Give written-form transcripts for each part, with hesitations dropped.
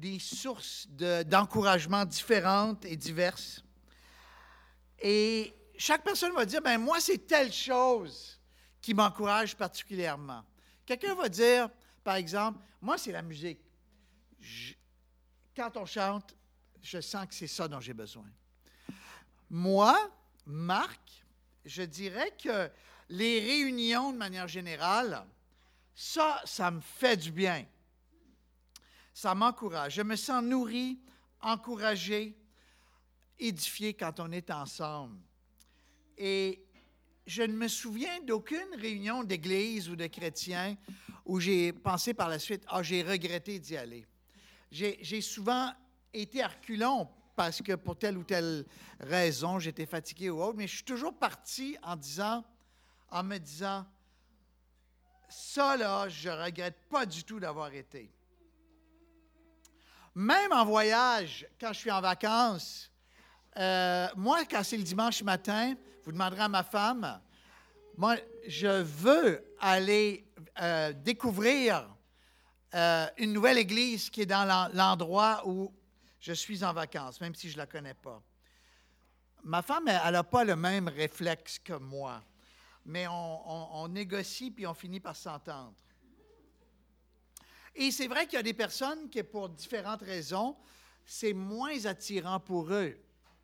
des sources d'encouragement différentes et diverses. Et chaque personne va dire, ben moi, c'est telle chose qui m'encourage particulièrement. Quelqu'un va dire, par exemple, moi, c'est la musique. Quand on chante, je sens que c'est ça dont j'ai besoin. Moi, Marc, je dirais que les réunions, de manière générale, ça me fait du bien. Ça m'encourage. Je me sens nourri, encouragé, édifié quand on est ensemble. Et je ne me souviens d'aucune réunion d'église ou de chrétiens où j'ai pensé par la suite, j'ai regretté d'y aller. J'ai souvent été à reculons parce que pour telle ou telle raison, j'étais fatigué ou autre, mais je suis toujours parti en me disant, ça là, je ne regrette pas du tout d'avoir été. Même en voyage, quand je suis en vacances, moi, quand c'est le dimanche matin, vous demanderez à ma femme, moi, je veux aller découvrir une nouvelle église qui est dans l'endroit où je suis en vacances, même si je ne la connais pas. Ma femme, elle n'a pas le même réflexe que moi, mais on négocie puis on finit par s'entendre. Et c'est vrai qu'il y a des personnes qui, pour différentes raisons, c'est moins attirant pour eux.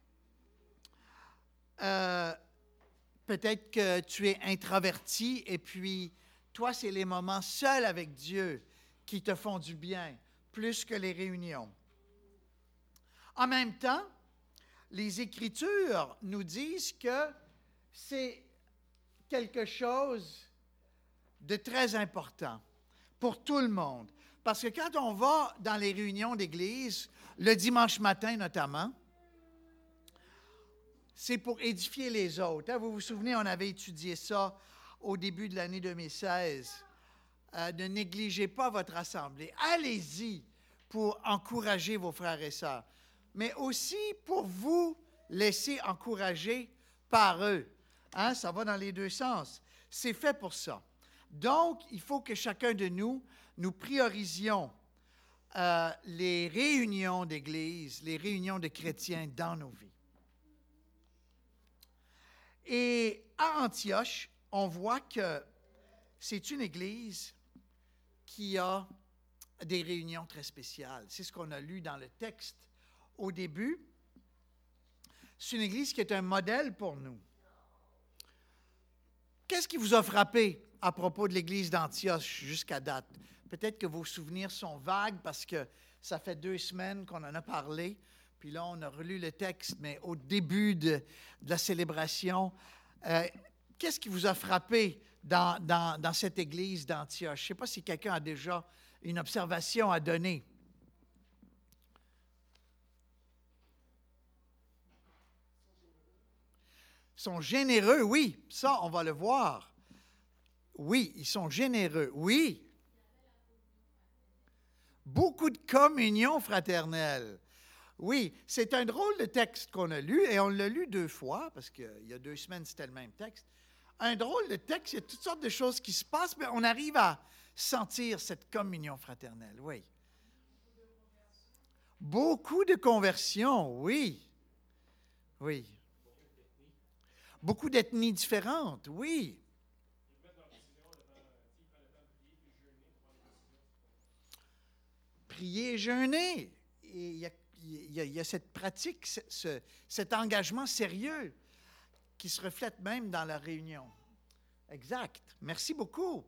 Peut-être que tu es introverti et puis toi, c'est les moments seuls avec Dieu qui te font du bien, plus que les réunions. En même temps, les Écritures nous disent que c'est quelque chose de très important pour tout le monde. Parce que quand on va dans les réunions d'église, le dimanche matin notamment, c'est pour édifier les autres. Vous vous souvenez, on avait étudié ça au début de l'année 2016. Ne négligez pas votre assemblée. Allez-y pour encourager vos frères et sœurs, mais aussi pour vous laisser encourager par eux. Ça va dans les deux sens. C'est fait pour ça. Donc, il faut que chacun de nous priorisions les réunions d'église, les réunions de chrétiens dans nos vies. Et à Antioche, on voit que c'est une église qui a des réunions très spéciales. C'est ce qu'on a lu dans le texte au début. C'est une église qui est un modèle pour nous. Qu'est-ce qui vous a frappé à propos de l'église d'Antioche jusqu'à date? Peut-être que vos souvenirs sont vagues parce que ça fait 2 semaines qu'on en a parlé. Puis là, on a relu le texte, mais au début de la célébration, qu'est-ce qui vous a frappé dans cette église d'Antioche? Je ne sais pas si quelqu'un a déjà une observation à donner. Ils sont généreux, oui, ça, on va le voir. Oui, ils sont généreux, oui. Beaucoup de communion fraternelle. Oui, c'est un drôle de texte qu'on a lu, et on l'a lu 2 fois, parce qu'il y a 2 semaines, c'était le même texte. Un drôle de texte, il y a toutes sortes de choses qui se passent, mais on arrive à sentir cette communion fraternelle, oui. Beaucoup de conversions, oui. Oui. Beaucoup d'ethnies différentes, oui. Prier et jeûner. Il y a cette pratique, cet engagement sérieux qui se reflète même dans la réunion. Exact. Merci beaucoup.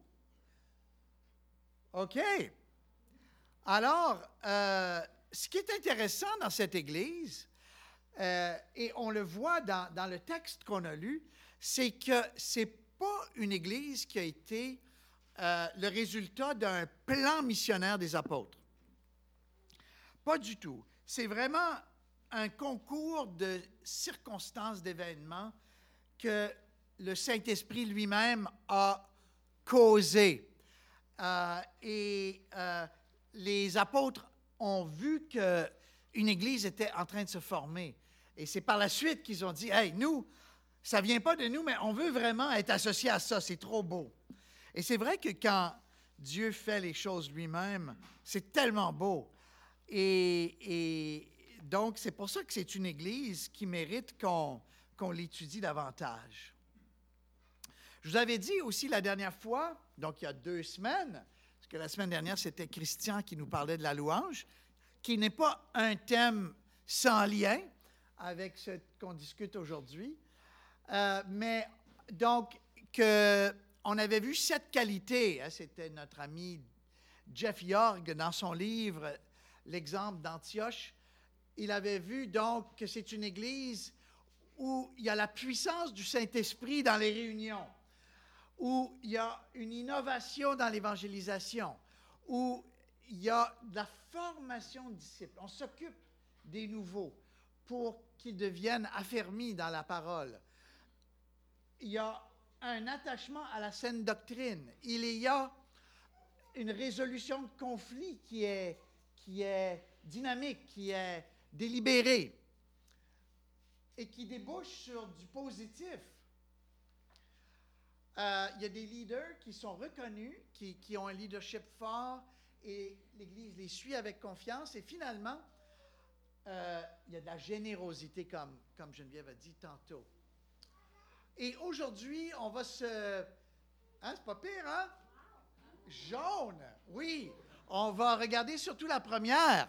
OK. Alors, ce qui est intéressant dans cette Église, et on le voit dans le texte qu'on a lu, c'est que ce n'est pas une Église qui a été le résultat d'un plan missionnaire des apôtres. Pas du tout. C'est vraiment un concours de circonstances, d'événements que le Saint-Esprit lui-même a causé. Les apôtres ont vu qu'une Église était en train de se former. Et c'est par la suite qu'ils ont dit, « Hey, nous, ça ne vient pas de nous, mais on veut vraiment être associés à ça, c'est trop beau. » Et c'est vrai que quand Dieu fait les choses lui-même, c'est tellement beau. Et Et donc, c'est pour ça que c'est une Église qui mérite qu'on l'étudie davantage. Je vous avais dit aussi la dernière fois, donc il y a 2 semaines, parce que la semaine dernière, c'était Christian qui nous parlait de la louange, qui n'est pas un thème sans lien avec ce qu'on discute aujourd'hui, mais donc on avait vu 7 qualités. Hein, c'était notre ami Jeff York dans son livre « L'exemple d'Antioche ». Il avait vu donc que c'est une Église où il y a la puissance du Saint-Esprit dans les réunions, où il y a une innovation dans l'évangélisation, où il y a de la formation de disciples. On s'occupe des nouveaux pour qu'ils deviennent affermis dans la parole. Il y a un attachement à la saine doctrine. Il y a une résolution de conflit qui est dynamique, qui est délibérée et qui débouche sur du positif. Il y a des leaders qui sont reconnus, qui ont un leadership fort et l'Église les suit avec confiance. Et finalement, il y a de la générosité, comme Geneviève a dit tantôt. Et aujourd'hui, on va se... Hein, c'est pas pire, hein? Jaune, oui. On va regarder surtout la première.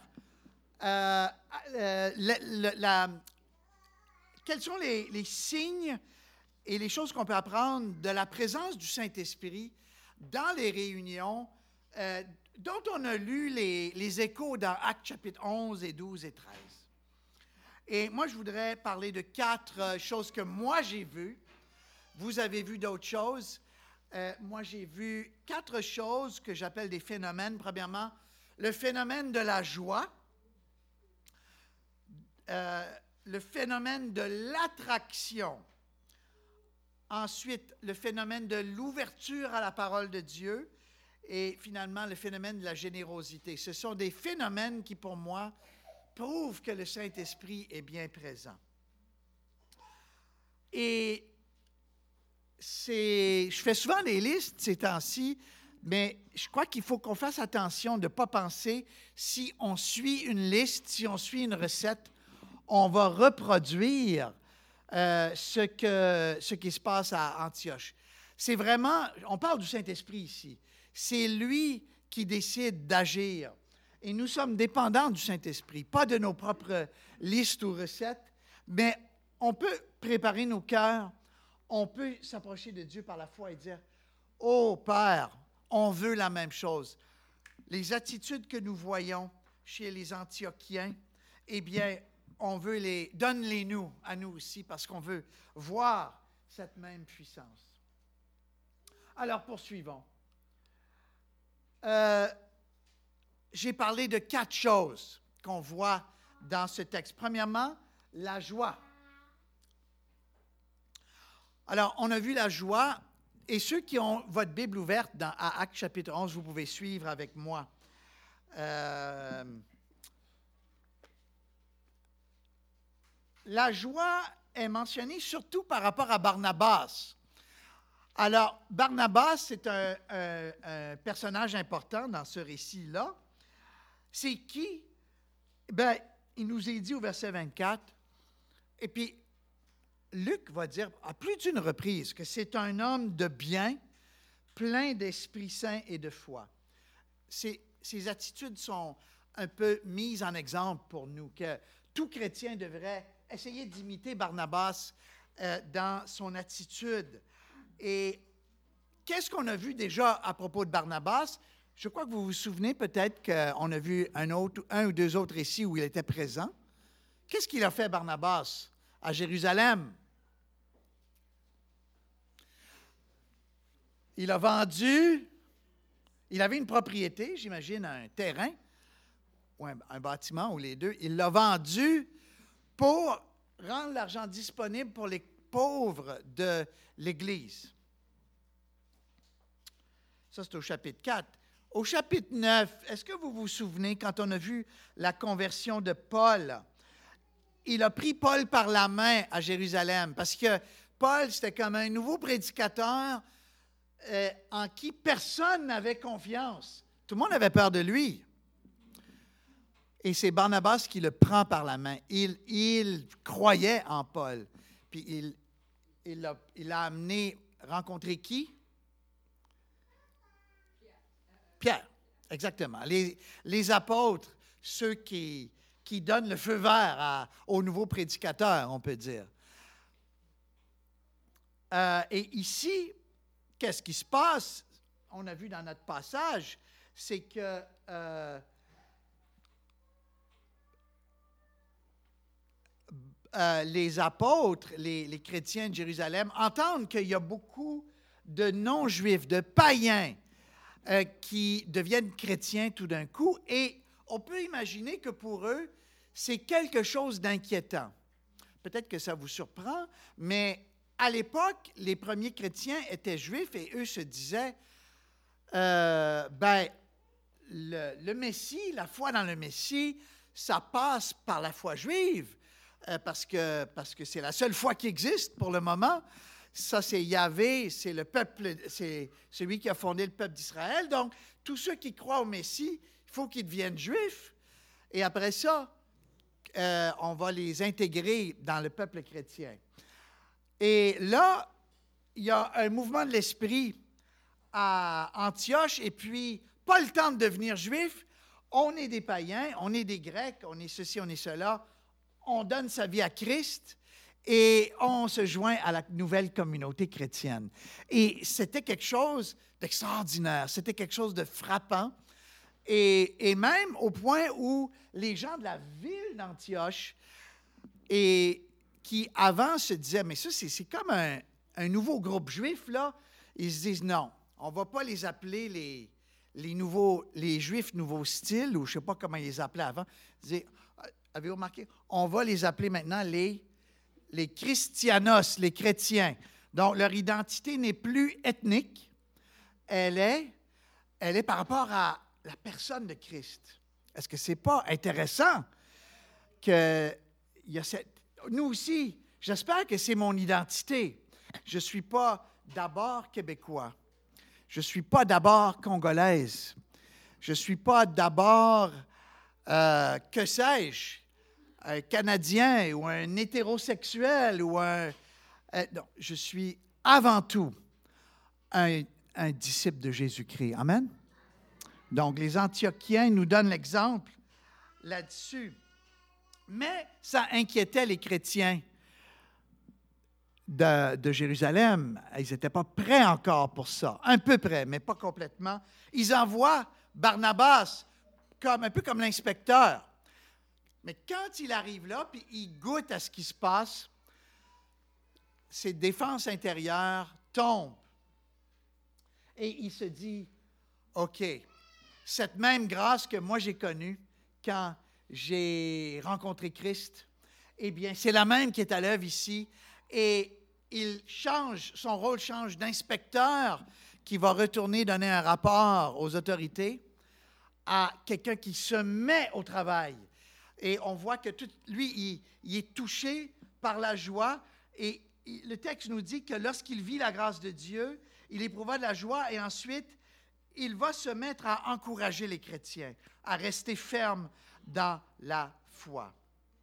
Quels sont les signes et les choses qu'on peut apprendre de la présence du Saint-Esprit dans les réunions dont on a lu les échos dans Actes chapitre 11 et 12 et 13. Et moi, je voudrais parler de 4 choses que moi j'ai vues. Vous avez vu d'autres choses. Moi, j'ai vu 4 choses que j'appelle des phénomènes. Premièrement, le phénomène de la joie, le phénomène de l'attraction. Ensuite, le phénomène de l'ouverture à la parole de Dieu. Et finalement, le phénomène de la générosité. Ce sont des phénomènes qui, pour moi, prouvent que le Saint-Esprit est bien présent. Et je fais souvent des listes ces temps-ci, mais je crois qu'il faut qu'on fasse attention de ne pas penser, si on suit une liste, si on suit une recette, on va reproduire ce qui se passe à Antioche. C'est vraiment, on parle du Saint-Esprit ici, c'est lui qui décide d'agir. Et nous sommes dépendants du Saint-Esprit, pas de nos propres listes ou recettes, mais on peut préparer nos cœurs, on peut s'approcher de Dieu par la foi et dire « Oh Père, on veut la même chose. » Les attitudes que nous voyons chez les Antiochiens, eh bien, on veut donne-les nous, à nous aussi, parce qu'on veut voir cette même puissance. Alors, poursuivons. J'ai parlé de 4 choses qu'on voit dans ce texte. Premièrement, la joie. Alors, on a vu la joie, et ceux qui ont votre Bible ouverte à Actes chapitre 11, vous pouvez suivre avec moi. La joie est mentionnée surtout par rapport à Barnabas. Alors, Barnabas, c'est un personnage important dans ce récit-là. C'est qui? Bien, il nous est dit au verset 24, et puis Luc va dire à plus d'une reprise que c'est un homme de bien, plein d'Esprit Saint et de foi. Ces attitudes sont un peu mises en exemple pour nous, que tout chrétien devrait essayer d'imiter Barnabas dans son attitude. Et qu'est-ce qu'on a vu déjà à propos de Barnabas? Je crois que vous vous souvenez peut-être qu'on a vu un ou 2 autres récits où il était présent. Qu'est-ce qu'il a fait, Barnabas, à Jérusalem? Il a vendu, il avait une propriété, j'imagine, un terrain, ou un bâtiment, ou les deux. Il l'a vendu pour rendre l'argent disponible pour les pauvres de l'Église. Ça, c'est au chapitre 4. Au chapitre 9, est-ce que vous vous souvenez, quand on a vu la conversion de Paul, il a pris Paul par la main à Jérusalem, parce que Paul, c'était comme un nouveau prédicateur en qui personne n'avait confiance. Tout le monde avait peur de lui. Et c'est Barnabas qui le prend par la main. Il croyait en Paul. Puis il l'a amené rencontrer qui? Pierre, exactement. Les apôtres, ceux qui donnent le feu vert aux nouveaux prédicateurs, on peut dire. Et ici, qu'est-ce qui se passe? On a vu dans notre passage, c'est que les apôtres, les chrétiens de Jérusalem, entendent qu'il y a beaucoup de non-juifs, de païens qui deviennent chrétiens tout d'un coup. Et on peut imaginer que pour eux, c'est quelque chose d'inquiétant. Peut-être que ça vous surprend, mais à l'époque, les premiers chrétiens étaient juifs et eux se disaient, le Messie, la foi dans le Messie, ça passe par la foi juive, parce que c'est la seule foi qui existe pour le moment. Ça, c'est Yahvé, c'est le peuple, c'est celui qui a fondé le peuple d'Israël. Donc, tous ceux qui croient au Messie, il faut qu'ils deviennent juifs. Et après ça, on va les intégrer dans le peuple chrétien. Et là, il y a un mouvement de l'esprit à Antioche, et puis, pas le temps de devenir juif. On est des païens, on est des Grecs, on est ceci, on est cela. On donne sa vie à Christ et on se joint à la nouvelle communauté chrétienne. Et c'était quelque chose d'extraordinaire, c'était quelque chose de frappant. Et même au point où les gens de la ville d'Antioche, et qui avant se disaient, mais ça, c'est comme un nouveau groupe juif, là, ils se disent, non, on ne va pas les appeler les Juifs nouveau style, ou je ne sais pas comment ils les appelaient avant. Ils disaient, avez-vous remarqué? On va les appeler maintenant les Christianos, les chrétiens. Donc, leur identité n'est plus ethnique, elle est par rapport à la personne de Christ. Est-ce que ce n'est pas intéressant que il y a cette... Nous aussi, j'espère que c'est mon identité. Je ne suis pas d'abord québécois. Je ne suis pas d'abord congolaise. Je ne suis pas d'abord, que sais-je, un Canadien ou un hétérosexuel ou non, je suis avant tout un disciple de Jésus-Christ. Amen? Donc, les Antiochiens nous donnent l'exemple là-dessus. Mais ça inquiétait les chrétiens de Jérusalem. Ils n'étaient pas prêts encore pour ça. Un peu prêts, mais pas complètement. Ils envoient Barnabas un peu comme l'inspecteur. Mais quand il arrive là, puis il goûte à ce qui se passe, ses défenses intérieures tombent. Et il se dit, OK, cette même grâce que moi j'ai connue quand j'ai rencontré Christ, eh bien, c'est la même qui est à l'œuvre ici. Et son rôle change d'inspecteur qui va retourner donner un rapport aux autorités à quelqu'un qui se met au travail. Et on voit que lui, il est touché par la joie. Et le texte nous dit que lorsqu'il vit la grâce de Dieu, il éprouva de la joie et ensuite, il va se mettre à encourager les chrétiens, à rester fermes dans la foi.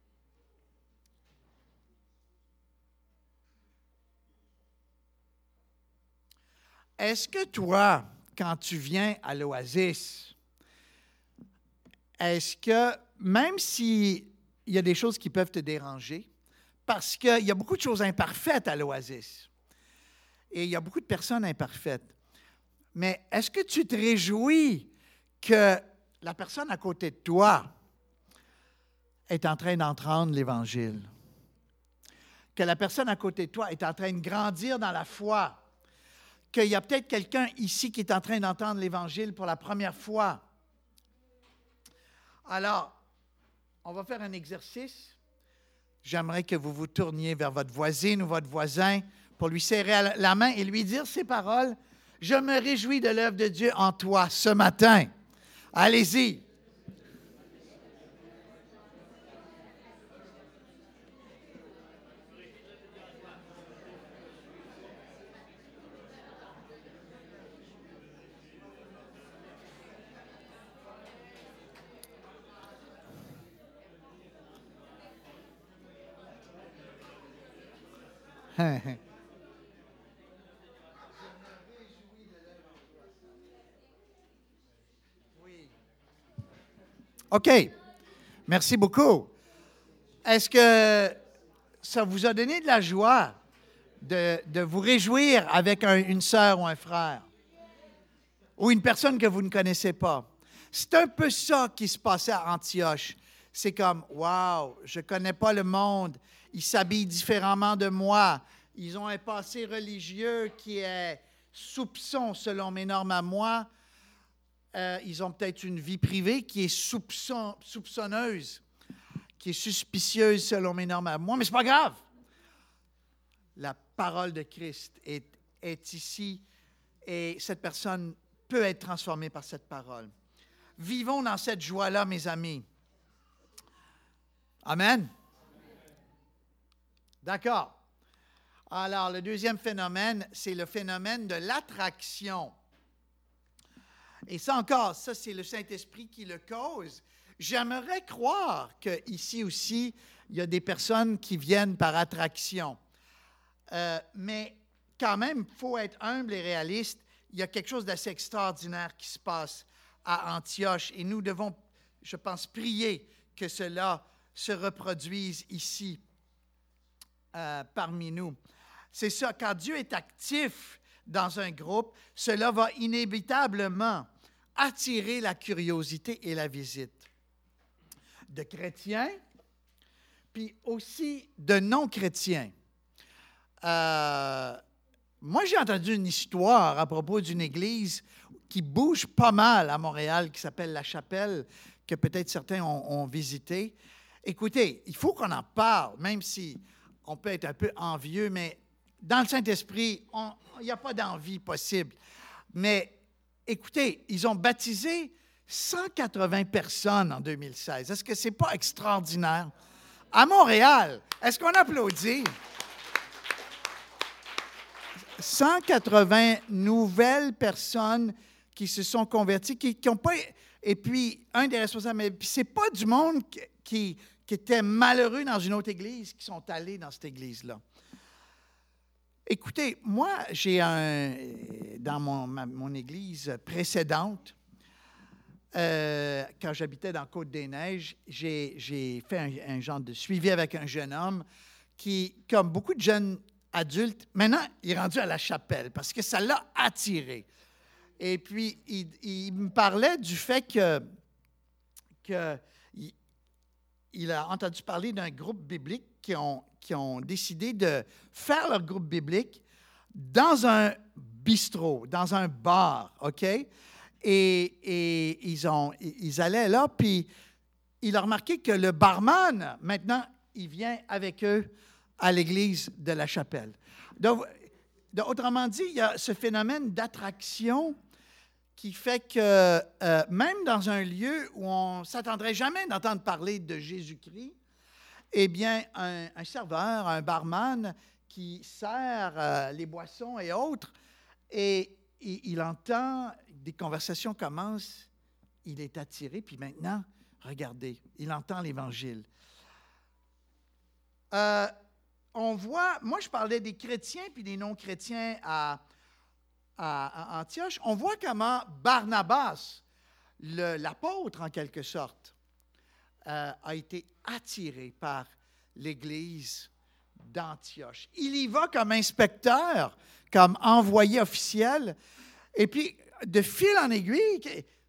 Est-ce que toi, quand tu viens à l'Oasis, est-ce que, même s'il y a des choses qui peuvent te déranger, parce qu'il y a beaucoup de choses imparfaites à l'Oasis, et il y a beaucoup de personnes imparfaites, mais est-ce que tu te réjouis que la personne à côté de toi est en train d'entendre l'Évangile? Que la personne à côté de toi est en train de grandir dans la foi? Qu'il y a peut-être quelqu'un ici qui est en train d'entendre l'Évangile pour la première fois? Alors, on va faire un exercice. J'aimerais que vous vous tourniez vers votre voisine ou votre voisin pour lui serrer la main et lui dire ces paroles. « Je me réjouis de l'œuvre de Dieu en toi ce matin. » Allez-y. OK. Merci beaucoup. Est-ce que ça vous a donné de la joie de vous réjouir avec une sœur ou un frère? Ou une personne que vous ne connaissez pas? C'est un peu ça qui se passait à Antioche. C'est comme, wow, je ne connais pas le monde. Ils s'habillent différemment de moi. Ils ont un passé religieux qui est soupçon selon mes normes à moi. Ils ont peut-être une vie privée qui est soupçonneuse, qui est suspicieuse selon mes normes à moi, mais ce n'est pas grave. La parole de Christ est ici et cette personne peut être transformée par cette parole. Vivons dans cette joie-là, mes amis. Amen. D'accord. Alors, le deuxième phénomène, c'est le phénomène de l'attraction. Et ça encore, ça c'est le Saint-Esprit qui le cause. J'aimerais croire qu'ici aussi, il y a des personnes qui viennent par attraction. Mais quand même, il faut être humble et réaliste. Il y a quelque chose d'assez extraordinaire qui se passe à Antioche et nous devons, je pense, prier que cela se reproduise ici parmi nous. C'est ça, quand Dieu est actif dans un groupe, cela va inévitablement attirer la curiosité et la visite de chrétiens, puis aussi de non-chrétiens. Moi, j'ai entendu une histoire à propos d'une église qui bouge pas mal à Montréal, qui s'appelle La Chapelle, que peut-être certains ont visité. Écoutez, il faut qu'on en parle, même si on peut être un peu envieux, mais dans le Saint-Esprit, il n'y a pas d'envie possible. Mais écoutez, ils ont baptisé 180 personnes en 2016. Est-ce que ce n'est pas extraordinaire? À Montréal, est-ce qu'on applaudit? 180 nouvelles personnes qui se sont converties, qui n'ont pas... Et puis, un des responsables, mais ce n'est pas du monde qui était malheureux dans une autre église qui sont allés dans cette église-là. Écoutez, moi, dans mon église précédente, quand j'habitais dans Côte-des-Neiges, j'ai fait un genre de suivi avec un jeune homme qui, comme beaucoup de jeunes adultes, maintenant, il est rendu à La Chapelle parce que ça l'a attiré. Et puis, il me parlait du fait il a entendu parler d'un groupe biblique qui ont décidé de faire leur groupe biblique dans un bistrot, dans un bar, OK? Et ils allaient là, puis il a remarqué que le barman, maintenant, il vient avec eux à l'église de La Chapelle. Donc, autrement dit, il y a ce phénomène d'attraction qui fait que même dans un lieu où on ne s'attendrait jamais d'entendre parler de Jésus-Christ, eh bien, un serveur, un barman qui sert les boissons et autres, et il entend, des conversations commencent, il est attiré, puis maintenant, regardez, il entend l'Évangile. On voit, moi je parlais des chrétiens puis des non-chrétiens à Antioche, on voit comment Barnabas, l'apôtre en quelque sorte, a été attiré par l'Église d'Antioche. Il y va comme inspecteur, comme envoyé officiel, et puis de fil en aiguille,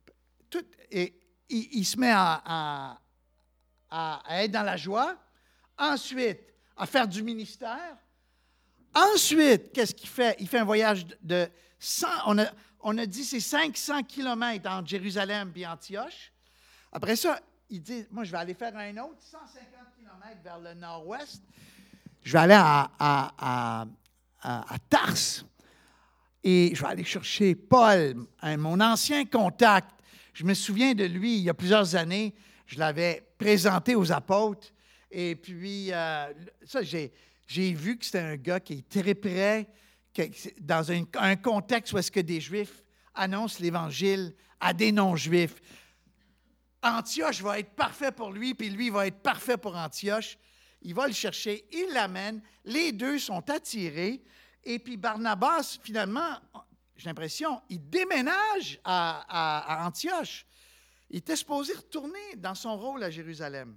il se met à être dans la joie, ensuite à faire du ministère. Ensuite, qu'est-ce qu'il fait? Il fait un voyage de 100, on a dit c'est 500 kilomètres entre Jérusalem et Antioche. Après ça, il dit, moi, je vais aller faire un autre, 150 kilomètres vers le nord-ouest. Je vais aller à Tarse et je vais aller chercher Paul, mon ancien contact. Je me souviens de lui il y a plusieurs années. Je l'avais présenté aux apôtres. Et puis, ça, j'ai vu que c'était un gars qui est très près, dans un contexte où est-ce que des Juifs annoncent l'Évangile à des non-Juifs. Antioche va être parfait pour lui, puis lui va être parfait pour Antioche. il va le chercher, il l'amène, les deux sont attirés, et puis Barnabas, finalement, j'ai l'impression, il déménage à Antioche. Il était supposé retourner dans son rôle à Jérusalem.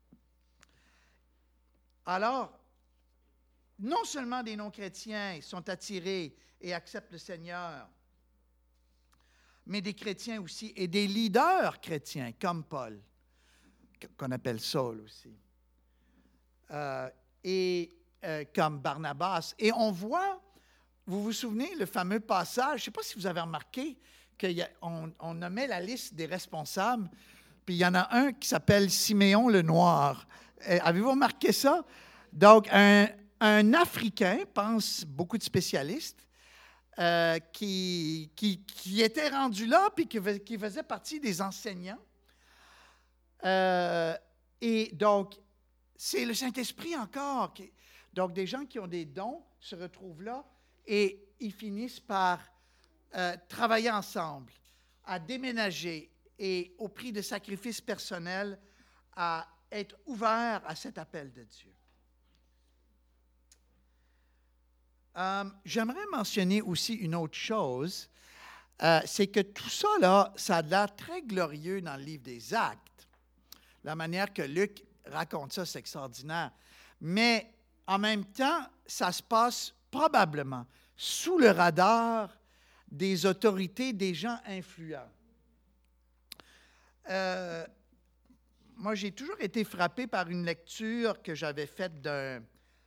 Alors, non seulement des non-chrétiens sont attirés et acceptent le Seigneur, mais des chrétiens aussi, et des leaders chrétiens, comme Paul, qu'on appelle Saul aussi, comme Barnabas. Et on voit, vous vous souvenez, le fameux passage, je ne sais pas si vous avez remarqué, qu'on nommait la liste des responsables, puis il y en a un qui s'appelle Siméon le Noir. Avez-vous remarqué ça? Donc, un Africain, pensent beaucoup de spécialistes, qui était rendu là, puis qui faisait partie des enseignants. Et donc, c'est le Saint-Esprit encore. Donc, des gens qui ont des dons se retrouvent là et ils finissent par travailler ensemble, à déménager et au prix de sacrifices personnels, à être ouverts à cet appel de Dieu. J'aimerais mentionner aussi une autre chose, c'est que tout ça, là, ça a l'air très glorieux dans le livre des Actes. La manière que Luc raconte ça, c'est extraordinaire. Mais en même temps, ça se passe probablement sous le radar des autorités, des gens influents. Moi, j'ai toujours été frappé par une lecture que j'avais faite d'un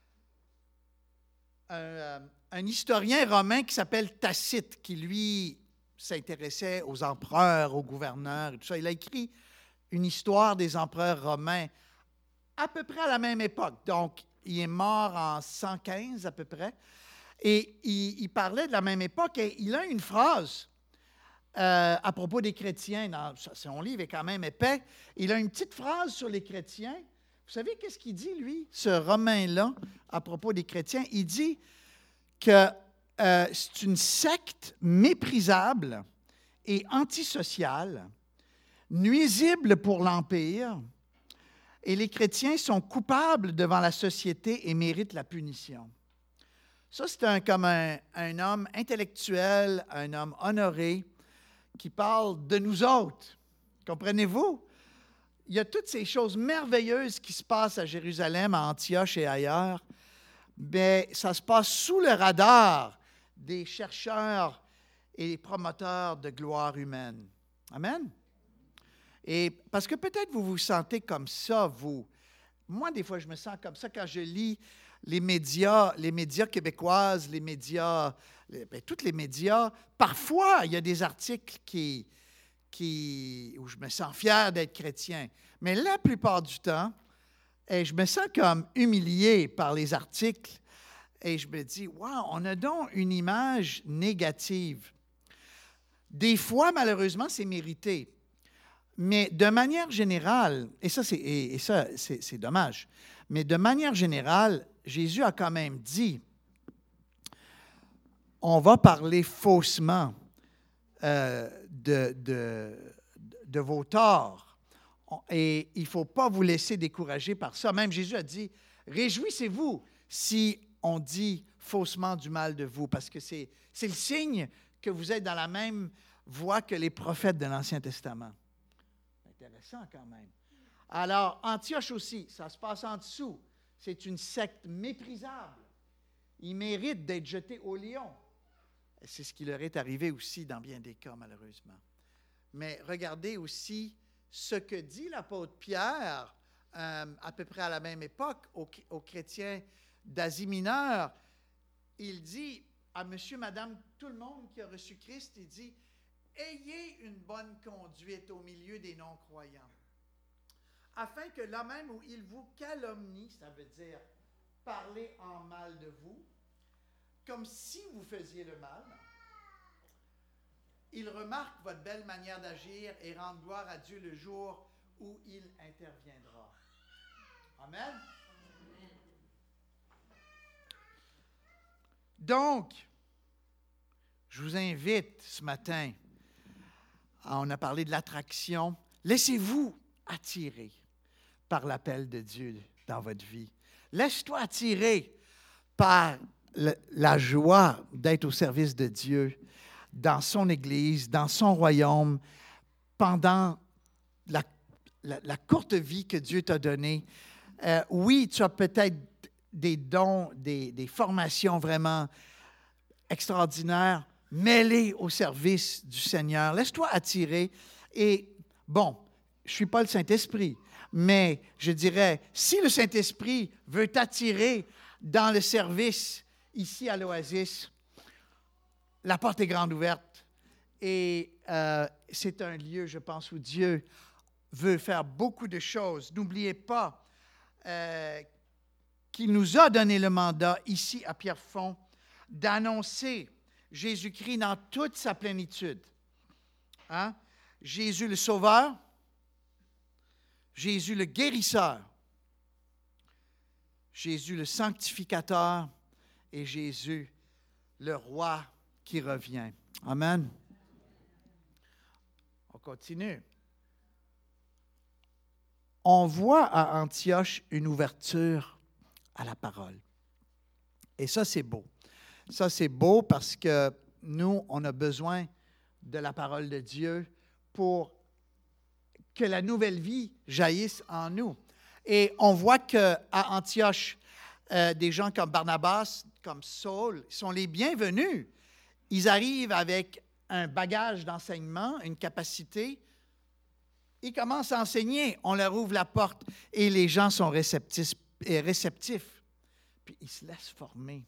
historien romain qui s'appelle Tacite, qui, lui, s'intéressait aux empereurs, aux gouverneurs et tout ça. Il a écrit une histoire des empereurs romains à peu près à la même époque. Donc, il est mort en 115 à peu près. Et il parlait de la même époque et il a une phrase à propos des chrétiens. Son livre est quand même épais. Il a une petite phrase sur les chrétiens. Vous savez qu'est-ce qu'il dit, lui, ce Romain-là, à propos des chrétiens? Il dit que c'est une secte méprisable et antisociale, nuisible pour l'Empire, et les chrétiens sont coupables devant la société et méritent la punition. Ça, c'est comme un homme intellectuel, un homme honoré, qui parle de nous autres. Comprenez-vous? Il y a toutes ces choses merveilleuses qui se passent à Jérusalem, à Antioche et ailleurs, mais ça se passe sous le radar des chercheurs et des promoteurs de gloire humaine. Amen? Et parce que peut-être vous vous sentez comme ça, vous. Moi, des fois, je me sens comme ça quand je lis les médias québécoises, les médias, tous les médias. Parfois, il y a des articles où je me sens fier d'être chrétien. Mais la plupart du temps, je me sens comme humilié par les articles et je me dis, wow, on a donc une image négative. Des fois, malheureusement, c'est mérité. Mais de manière générale, et ça, c'est dommage, mais de manière générale, Jésus a quand même dit, on va parler faussement de vos torts. Et il ne faut pas vous laisser décourager par ça. Même Jésus a dit, réjouissez-vous si on dit faussement du mal de vous, parce que c'est le signe que vous êtes dans la même voie que les prophètes de l'Ancien Testament. Intéressant quand même. Alors, Antioche aussi, ça se passe en dessous. C'est une secte méprisable. Ils méritent d'être jetés au lion. Et c'est ce qui leur est arrivé aussi dans bien des cas, malheureusement. Mais regardez aussi ce que dit l'apôtre Pierre, à peu près à la même époque, aux chrétiens d'Asie mineure. Il dit à monsieur, madame, tout le monde qui a reçu Christ, il dit, ayez une bonne conduite au milieu des non-croyants, afin que là même où ils vous calomnient, ça veut dire parler en mal de vous, comme si vous faisiez le mal, ils remarquent votre belle manière d'agir et rendent gloire à Dieu le jour où il interviendra. Amen. Donc, je vous invite ce matin, on a parlé de l'attraction, laissez-vous attirer par l'appel de Dieu dans votre vie. Laisse-toi attirer par la joie d'être au service de Dieu, dans son Église, dans son royaume, pendant la courte vie que Dieu t'a donnée. Oui, tu as peut-être des dons, des formations vraiment extraordinaires, mêlées au service du Seigneur. Laisse-toi attirer. Et bon, je ne suis pas le Saint-Esprit, mais je dirais, si le Saint-Esprit veut t'attirer dans le service ici à l'Oasis, la porte est grande ouverte. Et c'est un lieu, je pense, où Dieu veut faire beaucoup de choses. N'oubliez pas qu'il nous a donné le mandat ici à Pierrefonds d'annoncer Jésus-Christ dans toute sa plénitude. Hein? Jésus le Sauveur, Jésus le guérisseur, Jésus le sanctificateur et Jésus le roi qui revient. Amen. On continue. On voit à Antioche une ouverture à la parole. Et ça, c'est beau. Ça, c'est beau parce que nous, on a besoin de la parole de Dieu pour que la nouvelle vie jaillisse en nous. Et on voit qu'à Antioche, des gens comme Barnabas, comme Saul, sont les bienvenus. Ils arrivent avec un bagage d'enseignement, une capacité. Ils commencent à enseigner, on leur ouvre la porte et les gens sont réceptifs. Puis ils se laissent former.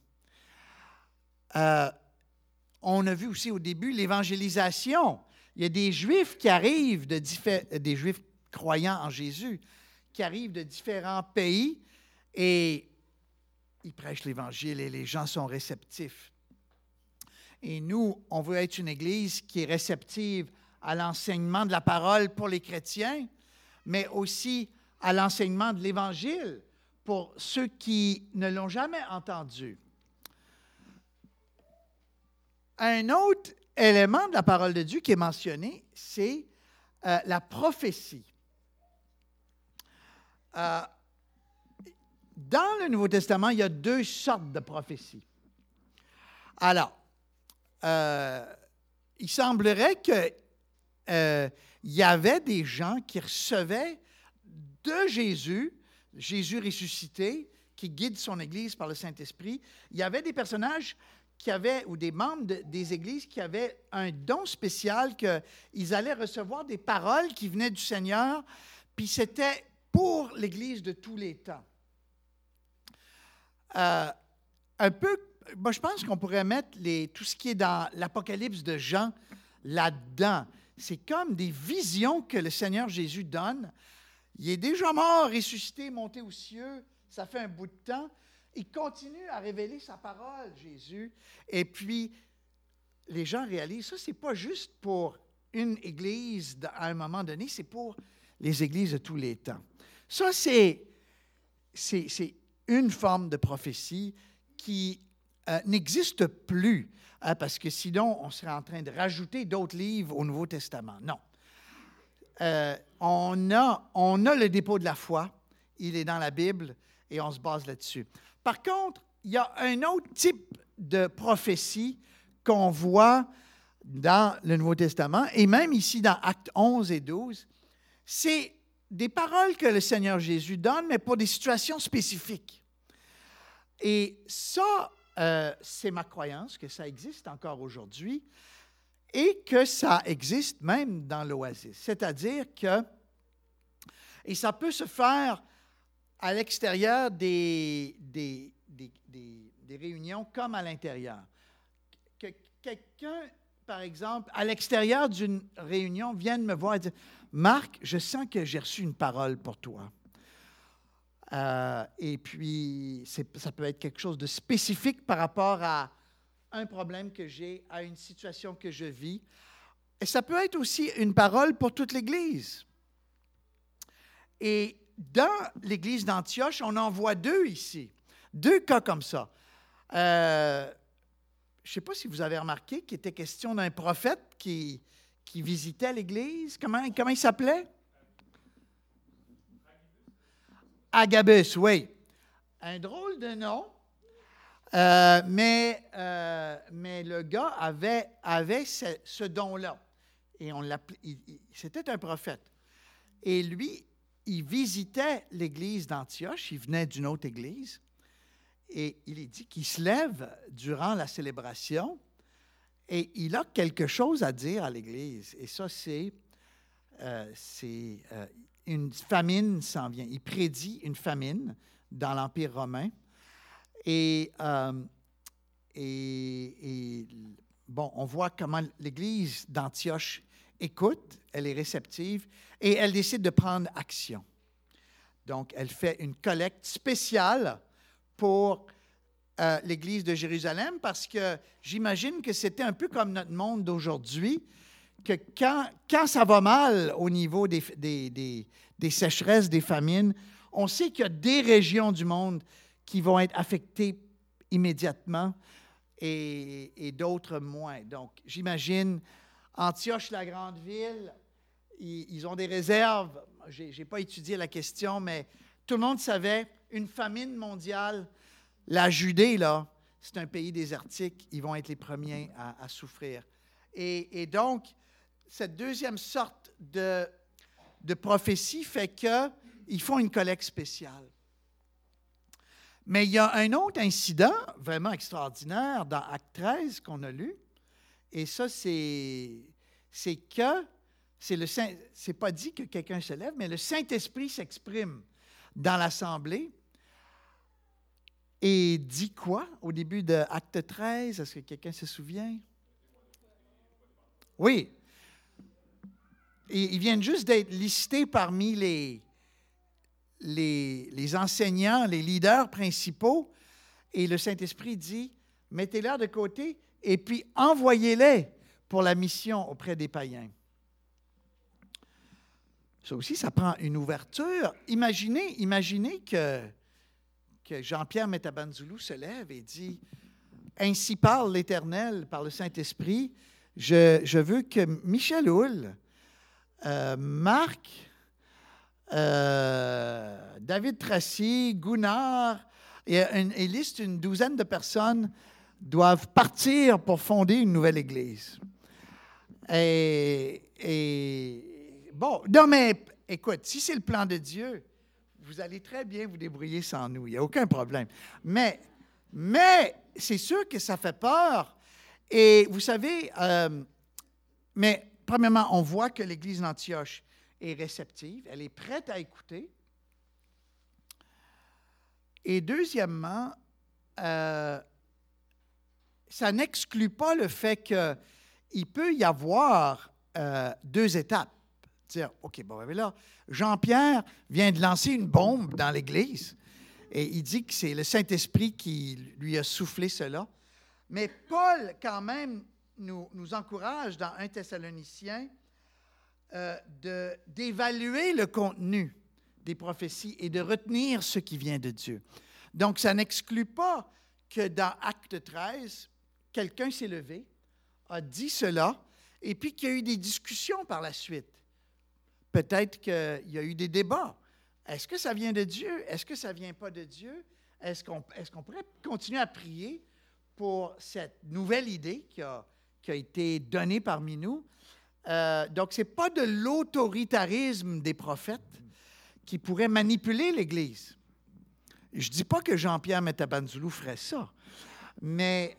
On a vu aussi au début l'évangélisation. Il y a des Juifs qui arrivent, des Juifs croyants en Jésus, qui arrivent de différents pays et ils prêchent l'Évangile et les gens sont réceptifs. Et nous, on veut être une Église qui est réceptive à l'enseignement de la parole pour les chrétiens, mais aussi à l'enseignement de l'Évangile pour ceux qui ne l'ont jamais entendu. Un autre élément de la parole de Dieu qui est mentionné, c'est la prophétie. Dans le Nouveau Testament, il y a deux sortes de prophéties. Alors, il semblerait qu'il y avait des gens qui recevaient de Jésus, Jésus ressuscité, qui guide son Église par le Saint-Esprit. Il y avait des personnages qui avaient, ou des membres des églises qui avaient un don spécial qu'ils allaient recevoir des paroles qui venaient du Seigneur, puis c'était pour l'Église de tous les temps. Un peu, moi, je pense qu'on pourrait mettre tout ce qui est dans l'Apocalypse de Jean là-dedans. C'est comme des visions que le Seigneur Jésus donne. Il est déjà mort, ressuscité, monté aux cieux. Ça fait un bout de temps. Il continue à révéler sa parole, Jésus. Et puis, les gens réalisent, ça, ce n'est pas juste pour une église à un moment donné, c'est pour les églises de tous les temps. Ça, c'est une forme de prophétie qui n'existe plus, hein, parce que sinon, on serait en train de rajouter d'autres livres au Nouveau Testament. Non. On a le dépôt de la foi, il est dans la Bible, et on se base là-dessus. Par contre, il y a un autre type de prophétie qu'on voit dans le Nouveau Testament, et même ici dans Actes 11 et 12, c'est des paroles que le Seigneur Jésus donne, mais pour des situations spécifiques. Et ça, c'est ma croyance que ça existe encore aujourd'hui et que ça existe même dans l'Oasis. C'est-à-dire que, et ça peut se faire à l'extérieur des réunions comme à l'intérieur. Que quelqu'un, par exemple, à l'extérieur d'une réunion, vienne me voir et dire « Marc, je sens que j'ai reçu une parole pour toi. » Et puis, ça peut être quelque chose de spécifique par rapport à un problème que j'ai, à une situation que je vis. Et ça peut être aussi une parole pour toute l'Église. Et dans l'Église d'Antioche, on en voit deux ici. Deux cas comme ça. Je ne sais pas si vous avez remarqué qu'il était question d'un prophète qui visitait l'Église. Comment il s'appelait? Agabus, oui. Un drôle de nom, mais le gars avait ce don-là. Et c'était un prophète. Et lui, il visitait l'église d'Antioche, il venait d'une autre église, et il est dit qu'il se lève durant la célébration, et il a quelque chose à dire à l'église. Et ça, c'est une famine s'en vient. Il prédit une famine dans l'Empire romain. Et bon, on voit comment l'église d'Antioche écoute, elle est réceptive et elle décide de prendre action. Donc, elle fait une collecte spéciale pour l'église de Jérusalem parce que j'imagine que c'était un peu comme notre monde d'aujourd'hui, que quand ça va mal au niveau des sécheresses, des famines, on sait qu'il y a des régions du monde qui vont être affectées immédiatement et d'autres moins. Donc, j'imagine Antioche, la grande ville, ils ont des réserves. Je n'ai pas étudié la question, mais tout le monde savait, une famine mondiale, la Judée, là, c'est un pays désertique, ils vont être les premiers à souffrir. Et donc, cette deuxième sorte de prophétie fait qu'ils font une collecte spéciale. Mais il y a un autre incident vraiment extraordinaire dans Acte 13 qu'on a lu, et ça, c'est pas dit que quelqu'un se lève, mais le Saint-Esprit s'exprime dans l'Assemblée et dit quoi au début de Acte 13? Est-ce que quelqu'un se souvient? Oui. Et ils viennent juste d'être listés parmi les enseignants, les leaders principaux, et le Saint-Esprit dit, mettez-les de côté et puis envoyez-les pour la mission auprès des païens. Ça aussi, ça prend une ouverture. Imaginez que Jean-Pierre Metabanzoulou se lève et dit, « Ainsi parle l'Éternel par le Saint-Esprit, je veux que Michel Houle, Marc, David Tracy, Gunnar, et liste une douzaine de personnes doivent partir pour fonder une nouvelle église. » Et bon, non mais écoute, si c'est le plan de Dieu, vous allez très bien vous débrouiller sans nous, il n'y a aucun problème. Mais c'est sûr que ça fait peur. Et vous savez, mais premièrement, on voit que l'Église d'Antioche est réceptive, elle est prête à écouter. Et deuxièmement, ça n'exclut pas le fait qu'il peut y avoir deux étapes. Dire, OK, bon, mais là, Jean-Pierre vient de lancer une bombe dans l'Église et il dit que c'est le Saint-Esprit qui lui a soufflé cela. Mais Paul, quand même, nous encourage dans 1 Thessaloniciens d'évaluer le contenu des prophéties et de retenir ce qui vient de Dieu. Donc, ça n'exclut pas que dans Acte 13, quelqu'un s'est levé, a dit cela, et puis qu'il y a eu des discussions par la suite. Peut-être qu'il y a eu des débats. Est-ce que ça vient de Dieu? Est-ce que ça ne vient pas de Dieu? Est-ce qu'on pourrait continuer à prier pour cette nouvelle idée qui a été donnée parmi nous? Donc, ce n'est pas de l'autoritarisme des prophètes qui pourrait manipuler l'Église. Je ne dis pas que Jean-Pierre Metabanzoulou ferait ça, mais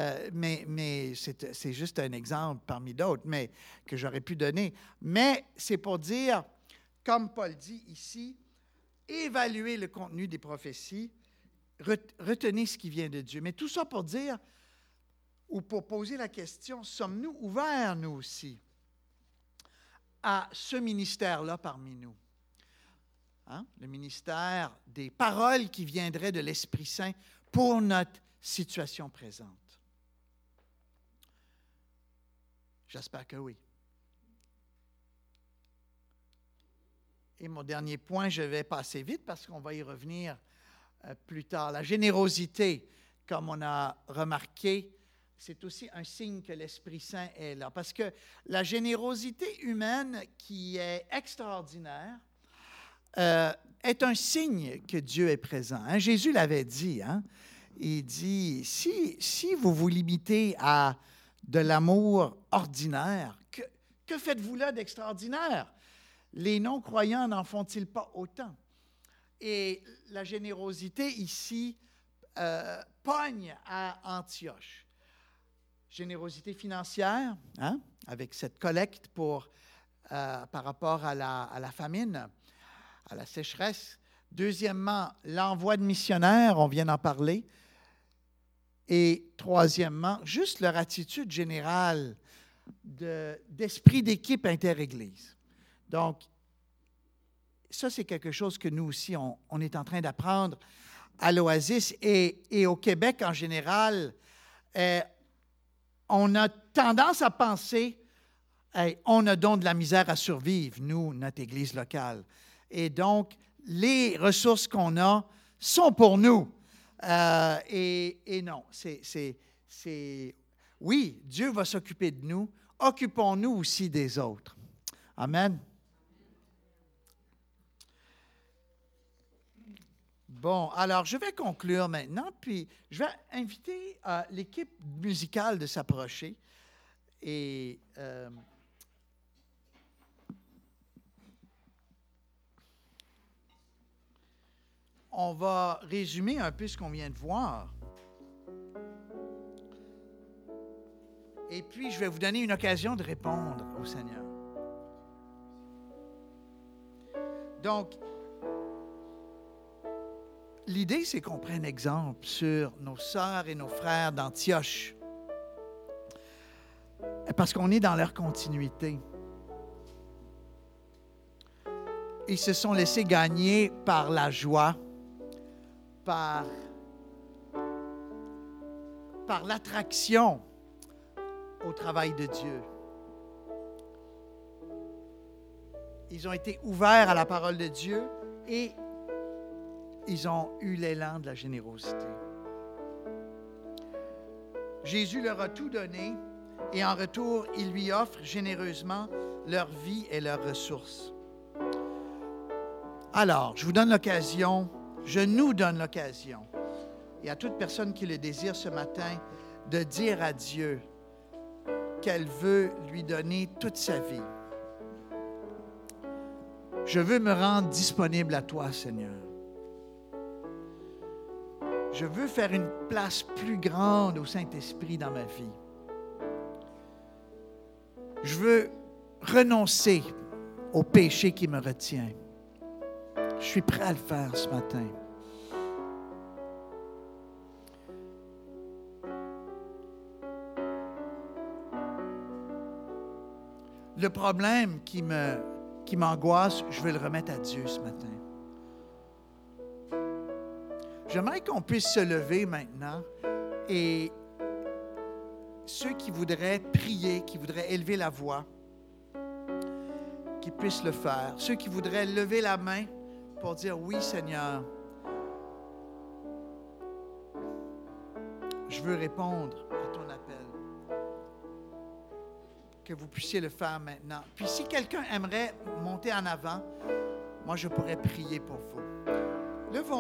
c'est juste un exemple parmi d'autres mais que j'aurais pu donner. Mais c'est pour dire, comme Paul dit ici, évaluer le contenu des prophéties, retenez ce qui vient de Dieu. Mais tout ça pour dire, ou pour poser la question, sommes-nous ouverts, nous aussi, à ce ministère-là parmi nous? Hein? Le ministère des paroles qui viendraient de l'Esprit Saint pour notre situation présente. J'espère que oui. Et mon dernier point, je vais passer vite parce qu'on va y revenir plus tard. La générosité, comme on a remarqué, c'est aussi un signe que l'Esprit Saint est là. Parce que la générosité humaine qui est extraordinaire est un signe que Dieu est présent. Hein? Jésus l'avait dit. Hein? Il dit, si vous vous limitez à de l'amour ordinaire, que faites-vous là d'extraordinaire? Les non-croyants n'en font-ils pas autant? Et la générosité ici pogne à Antioche. Générosité financière, hein, avec cette collecte par rapport à la famine, à la sécheresse. Deuxièmement, l'envoi de missionnaires, on vient d'en parler. Et troisièmement, juste leur attitude générale d'esprit d'équipe interéglise. Donc, ça, c'est quelque chose que nous aussi, on est en train d'apprendre à l'Oasis et au Québec en général. On a tendance à penser, hey, on a donc de la misère à survivre, nous, notre Église locale. Et donc, les ressources qu'on a sont pour nous. Et non, oui, Dieu va s'occuper de nous. Occupons-nous aussi des autres. Amen. Bon, alors je vais conclure maintenant, puis je vais inviter l'équipe musicale de s'approcher. Et on va résumer un peu ce qu'on vient de voir. Et puis, je vais vous donner une occasion de répondre au Seigneur. Donc, l'idée, c'est qu'on prenne exemple sur nos sœurs et nos frères d'Antioche. Parce qu'on est dans leur continuité. Ils se sont laissés gagner par la joie, par l'attraction au travail de Dieu. Ils ont été ouverts à la parole de Dieu et ils ont eu l'élan de la générosité. Jésus leur a tout donné et en retour, il lui offre généreusement leur vie et leurs ressources. Alors, je nous donne l'occasion, et à toute personne qui le désire ce matin, de dire à Dieu qu'elle veut lui donner toute sa vie. Je veux me rendre disponible à toi, Seigneur. Je veux faire une place plus grande au Saint-Esprit dans ma vie. Je veux renoncer au péché qui me retient. Je suis prêt à le faire ce matin. Le problème qui m'angoisse, je vais le remettre à Dieu ce matin. J'aimerais qu'on puisse se lever maintenant et ceux qui voudraient prier, qui voudraient élever la voix, qu'ils puissent le faire. Ceux qui voudraient lever la main pour dire « Oui, Seigneur, je veux répondre à ton appel. » Que vous puissiez le faire maintenant. Puis si quelqu'un aimerait monter en avant, moi je pourrais prier pour vous. Levons